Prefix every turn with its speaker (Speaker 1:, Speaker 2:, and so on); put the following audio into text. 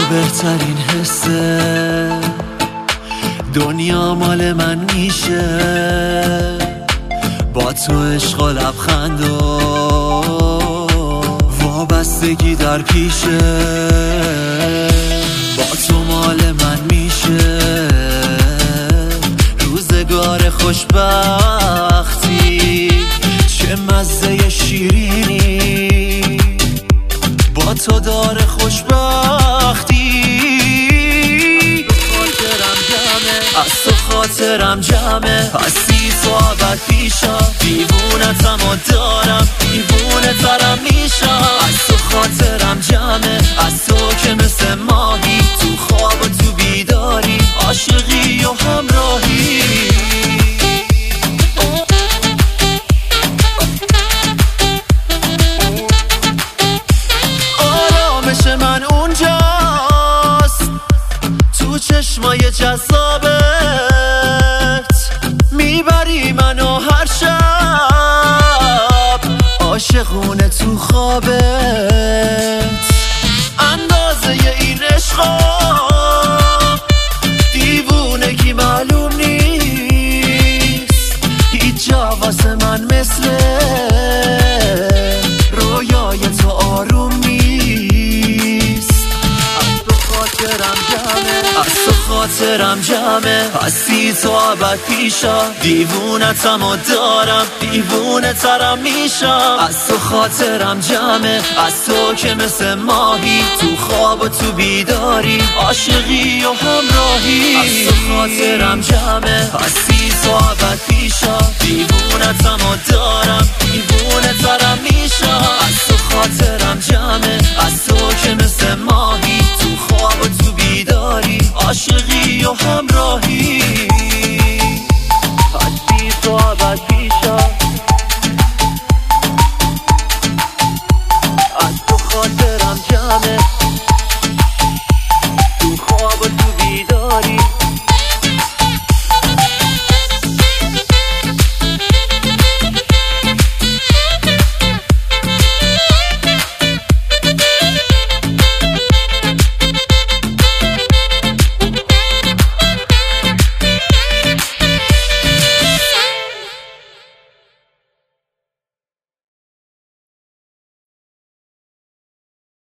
Speaker 1: بهترین حسه، دنیا مال من میشه با تو عشق و لبخند و وابستگی در پیشه. با تو مال من میشه روزگار خوشبختی، چه مزه شیرینی با تو داره خوشبختی. از تو خاطرم جمعه، هستی تو ابد پیشم، دیوونتم و دارم دیوونه ترم میشم. از تو خاطرم جمعه، از تو که مثل ماهی تو خواب و تو بیداری، عاشقی و همراهی. آرامش من اونجاست تو چشمای جذابت، میبری منو هر شب عاشقونه تو خوابت. اندازه این عشقا دیوونگی معلوم نیست، هیچ جا واسه من مثل رویای تو آروم نیست. از تو خاطرم جمعه، هستی تو ابد پیشم، دیوونتم و دارم دیوونه ترم میشم. از تو خاطرم جمعه، از تو که مثل ماهی تو خواب و تو بیداری، عاشقی و همراهی. از تو خاطرم جمعه، هستی تو ابد پیشم، دیوونتم و دارم دیوونه ترم میشم.